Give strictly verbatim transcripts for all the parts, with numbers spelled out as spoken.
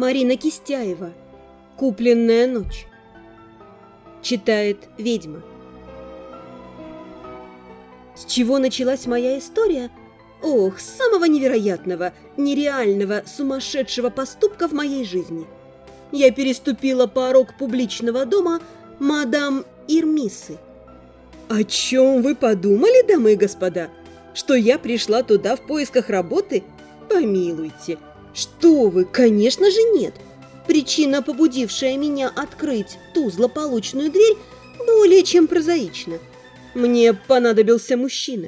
Марина Кистяева. Купленная ночь. Читает ведьма. С чего началась моя история? Ох, с самого невероятного, нереального, сумасшедшего поступка в моей жизни. Я переступила порог публичного дома мадам Ирмисы. О чем вы подумали, дамы и господа? Что я пришла туда в поисках работы? Помилуйте. Что вы, конечно же нет. Причина, побудившая меня открыть ту злополучную дверь, более чем прозаична. Мне понадобился мужчина.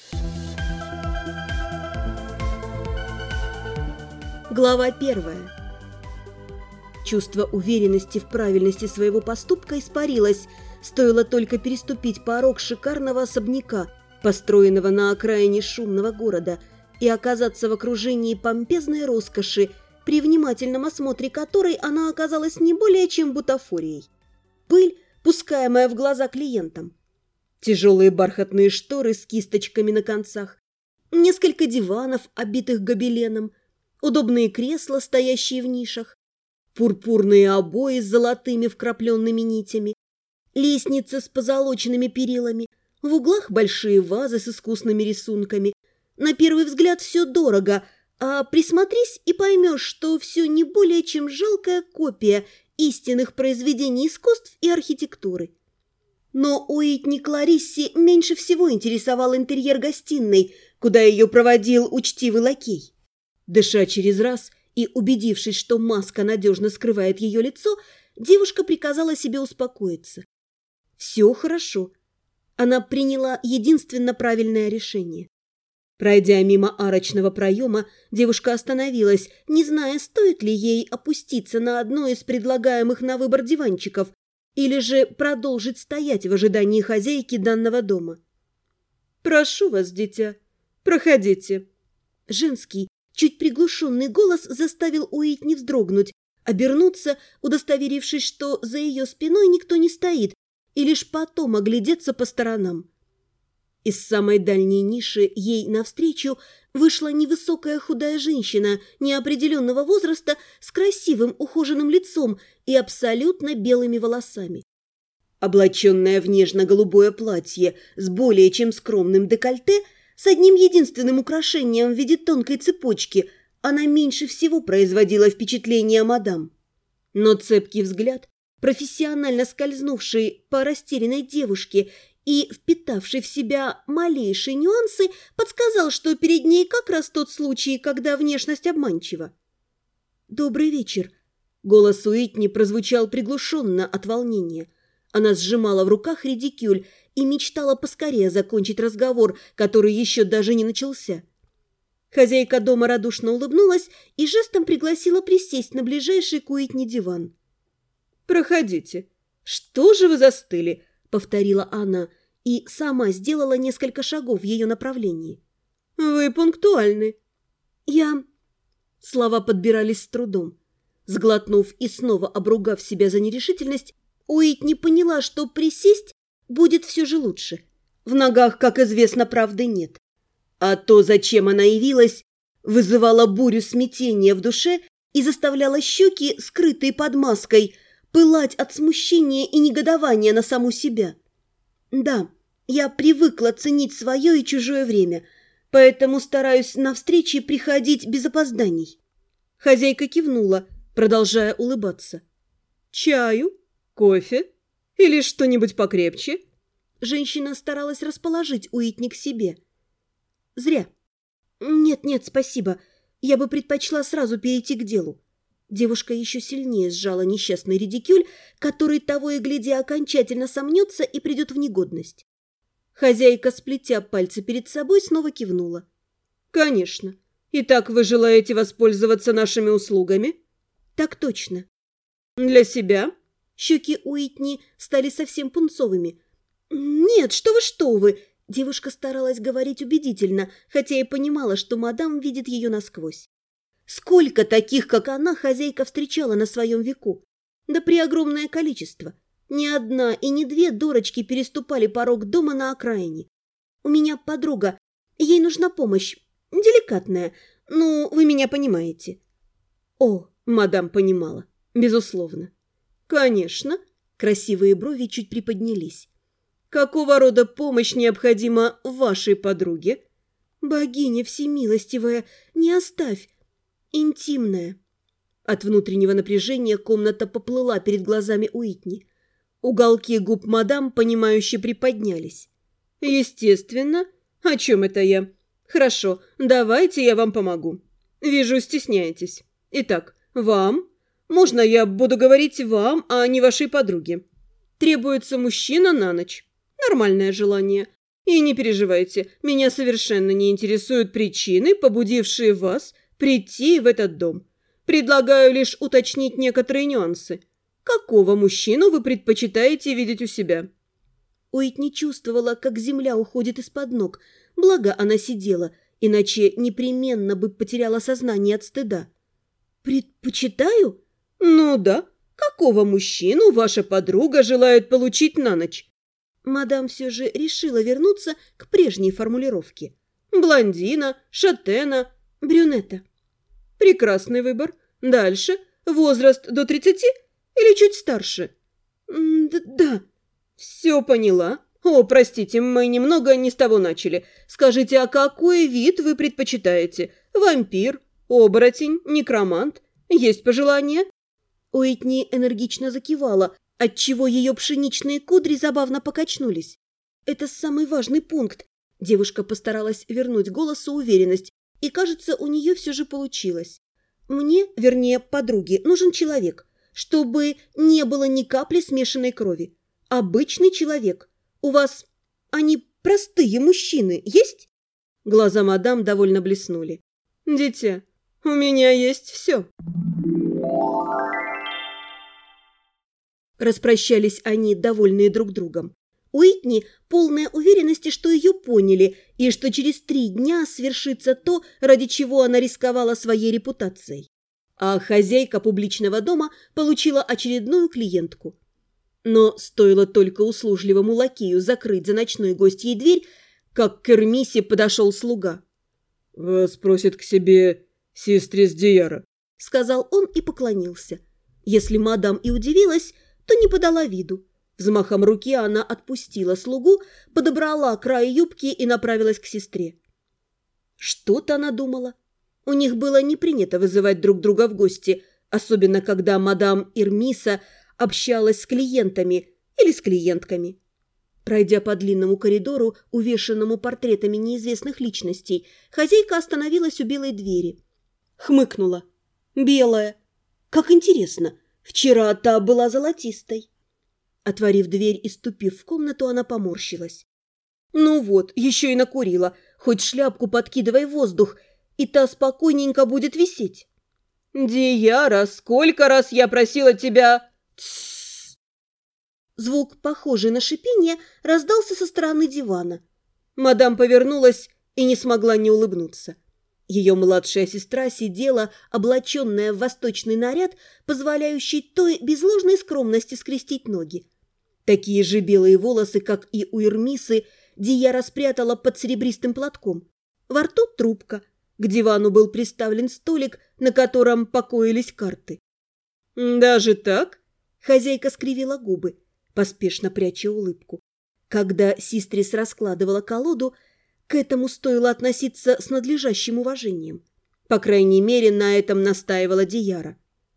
Глава первая. Чувство уверенности в правильности своего поступка испарилось, стоило только переступить порог шикарного особняка, построенного на окраине шумного города, и оказаться в окружении помпезной роскоши, при внимательном осмотре которой она оказалась не более чем бутафорией. Пыль, пускаемая в глаза клиентам. Тяжелые бархатные шторы с кисточками на концах. Несколько диванов, обитых гобеленом. Удобные кресла, стоящие в нишах. Пурпурные обои с золотыми вкрапленными нитями. Лестница с позолоченными перилами. В углах большие вазы с искусными рисунками. На первый взгляд все дорого, а присмотрись и поймешь, что все не более чем жалкая копия истинных произведений искусств и архитектуры. Но Уитни Кларисси меньше всего интересовал интерьер гостиной, куда ее проводил учтивый лакей. Дыша через раз и убедившись, что маска надежно скрывает ее лицо, девушка приказала себе успокоиться. Все хорошо. Она приняла единственно правильное решение. Пройдя мимо арочного проема, девушка остановилась, не зная, стоит ли ей опуститься на одно из предлагаемых на выбор диванчиков или же продолжить стоять в ожидании хозяйки данного дома. «Прошу вас, дитя, проходите». Женский, чуть приглушенный голос заставил Уитни вздрогнуть, обернуться, удостоверившись, что за ее спиной никто не стоит, и лишь потом оглядеться по сторонам. Из самой дальней ниши ей навстречу вышла невысокая худая женщина неопределенного возраста с красивым ухоженным лицом и абсолютно белыми волосами. Облаченная в нежно-голубое платье с более чем скромным декольте, с одним единственным украшением в виде тонкой цепочки, она меньше всего производила впечатление мадам. Но цепкий взгляд, профессионально скользнувший по растерянной девушке и впитавший в себя малейшие нюансы, подсказал, что перед ней как раз тот случай, когда внешность обманчива. «Добрый вечер!» Голос Уитни прозвучал приглушенно от волнения. Она сжимала в руках редикюль и мечтала поскорее закончить разговор, который еще даже не начался. Хозяйка дома радушно улыбнулась и жестом пригласила присесть на ближайший к Уитни диван. «Проходите. Что же вы застыли?» — повторила она и сама сделала несколько шагов в ее направлении. «Вы пунктуальны». «Я...» Слова подбирались с трудом. Сглотнув и снова обругав себя за нерешительность, Уитни поняла, что присесть будет все же лучше. В ногах, как известно, правды нет. А то, зачем она явилась, вызывало бурю смятения в душе и заставляло щеки, скрытые под маской, пылать от смущения и негодования на саму себя. Да, я привыкла ценить свое и чужое время, поэтому стараюсь на встречи приходить без опозданий. Хозяйка кивнула, продолжая улыбаться. «Чаю? Кофе? Или что-нибудь покрепче?» Женщина старалась расположить Уитни к себе. «Зря. Нет-нет, спасибо. Я бы предпочла сразу перейти к делу». Девушка еще сильнее сжала несчастный редикюль, который того и гляди окончательно сомнется и придет в негодность. Хозяйка, сплетя пальцы перед собой, снова кивнула. «Конечно. Итак, вы желаете воспользоваться нашими услугами?» «Так точно». «Для себя?» Щеки Уитни стали совсем пунцовыми. «Нет, что вы, что вы!» Девушка старалась говорить убедительно, хотя и понимала, что мадам видит ее насквозь. Сколько таких, как она, хозяйка встречала на своем веку? Да преогромное количество. Ни одна и ни две дурочки переступали порог дома на окраине. У меня подруга, ей нужна помощь, деликатная, ну, вы меня понимаете. О, Мадам понимала, безусловно. Конечно, красивые брови чуть приподнялись. Какого рода помощь необходима вашей подруге? Богиня всемилостивая, не оставь. Интимная. От внутреннего напряжения комната поплыла перед глазами Уитни. Уголки губ мадам, понимающе приподнялись. Естественно. О чем это я? Хорошо, давайте я вам помогу. Вижу, стесняетесь. Итак, вам? Можно я буду говорить вам, а не вашей подруге? Требуется мужчина на ночь. Нормальное желание. И не переживайте, меня совершенно не интересуют причины, побудившие вас прийти в этот дом. Предлагаю лишь уточнить некоторые нюансы. Какого мужчину вы предпочитаете видеть у себя? Уитни чувствовала, как земля уходит из-под ног, благо она сидела, иначе непременно бы потеряла сознание от стыда. «Предпочитаю? Ну да. Какого мужчину ваша подруга желает получить на ночь?» Мадам все же решила вернуться к прежней формулировке. «Блондина, шатена, брюнета». «Прекрасный выбор. Дальше. Возраст до тридцати или чуть старше?» Д «Да». «Все поняла. О, простите, мы немного не с того начали. Скажите, а какой вид вы предпочитаете? Вампир, оборотень, некромант? Есть пожелания?» Уитни энергично закивала, отчего ее пшеничные кудри забавно покачнулись. «Это самый важный пункт». Девушка постаралась вернуть голосу уверенность, и, кажется, у нее все же получилось. «Мне, вернее, подруге, нужен человек, чтобы не было ни капли смешанной крови. Обычный человек. У вас они простые мужчины есть?» Глаза мадам довольно блеснули. «Дитя, у меня есть все». Распрощались они, довольные друг другом. Уитни полная уверенности, что ее поняли, и что через три дня свершится то, ради чего она рисковала своей репутацией. А хозяйка публичного дома получила очередную клиентку. Но стоило только услужливому лакею закрыть за ночной гостьей дверь, как к Эрмисе подошел слуга. «Вас просит к себе сестрис Дияра», — сказал он и поклонился. Если мадам и удивилась, то не подала виду. Взмахом руки она отпустила слугу, подобрала край юбки и направилась к сестре. Что-то она думала. У них было не принято вызывать друг друга в гости, особенно когда мадам Эрмиса общалась с клиентами или с клиентками. Пройдя по длинному коридору, увешанному портретами неизвестных личностей, хозяйка остановилась у белой двери. Хмыкнула. «Белая. Как интересно. Вчера та была золотистой». Отворив дверь и ступив в комнату, она поморщилась. «Ну вот, еще и накурила. Хоть шляпку подкидывай в воздух, и та спокойненько будет висеть». «Дияра, сколько раз я просила тебя...» «Тссс!» Звук, похожий на шипение, раздался со стороны дивана. Мадам повернулась и не смогла не улыбнуться. Ее младшая сестра сидела, облаченная в восточный наряд, позволяющий той без ложной скромности скрестить ноги. Такие же белые волосы, как и у Эрмисы, Дияра спрятала под серебристым платком. Во рту трубка. К дивану был приставлен столик, на котором покоились карты. «Даже так?» — хозяйка скривила губы, поспешно пряча улыбку. Когда сестрис раскладывала колоду, к этому стоило относиться с надлежащим уважением. По крайней мере, на этом настаивала Дияра.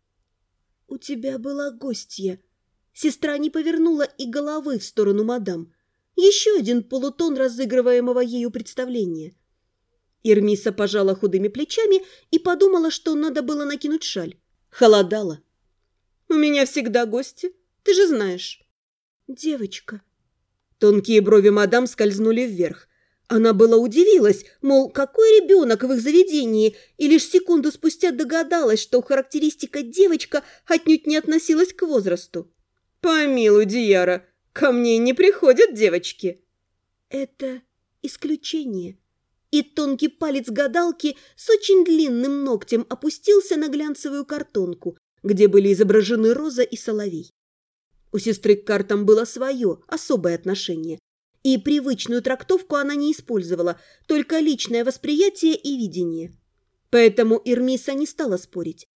«У тебя была гостья». Сестра не повернула и головы в сторону мадам. Еще один полутон разыгрываемого ею представления. Эрмиса пожала худыми плечами и подумала, что надо было накинуть шаль. Холодало. «У меня всегда гости, ты же знаешь». «Девочка». Тонкие брови мадам скользнули вверх. Она была удивилась, мол, какой ребенок в их заведении, и лишь секунду спустя догадалась, что характеристика «девочка» отнюдь не относилась к возрасту. «Помилуй, Дияра, ко мне не приходят девочки». «Это исключение». И тонкий палец гадалки с очень длинным ногтем опустился на глянцевую картонку, где были изображены роза и соловей. У сестры к картам было свое, особое отношение. И привычную трактовку она не использовала, только личное восприятие и видение. Поэтому Эрмиса не стала спорить.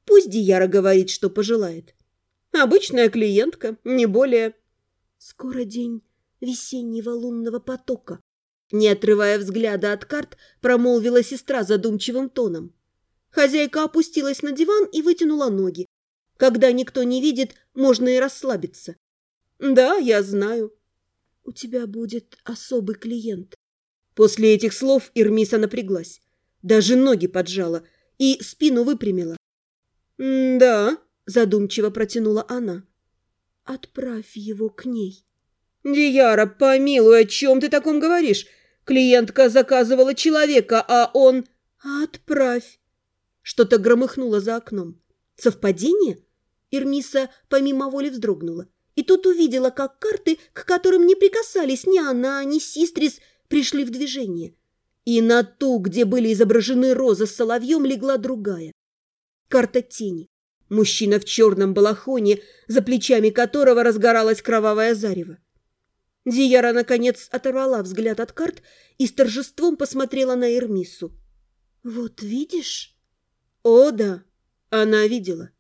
Пусть Дияра говорит, что пожелает. Обычная клиентка, не более. Скоро день весеннего лунного потока. Не отрывая взгляда от карт, промолвила сестра задумчивым тоном. Хозяйка опустилась на диван и вытянула ноги. Когда никто не видит, можно и расслабиться. Да, я знаю. У тебя будет особый клиент. После этих слов Ирмиса напряглась. Даже ноги поджала и спину выпрямила. «Да», — задумчиво протянула она. «Отправь его к ней». «Дияра, помилуй, о чем ты таком говоришь? Клиентка заказывала человека, а он...» «Отправь». Что-то громыхнуло за окном. «Совпадение?» Ирмиса помимо воли вздрогнула. И тут увидела, как карты, к которым не прикасались ни она, ни Систрис, пришли в движение. И на ту, где были изображены роза с соловьем, легла другая. Карта тени. Мужчина в черном балахоне, за плечами которого разгоралось кровавое зарево. Дияра, наконец, оторвала взгляд от карт и с торжеством посмотрела на Ирмису. «Вот видишь?» «О, да!» Она видела.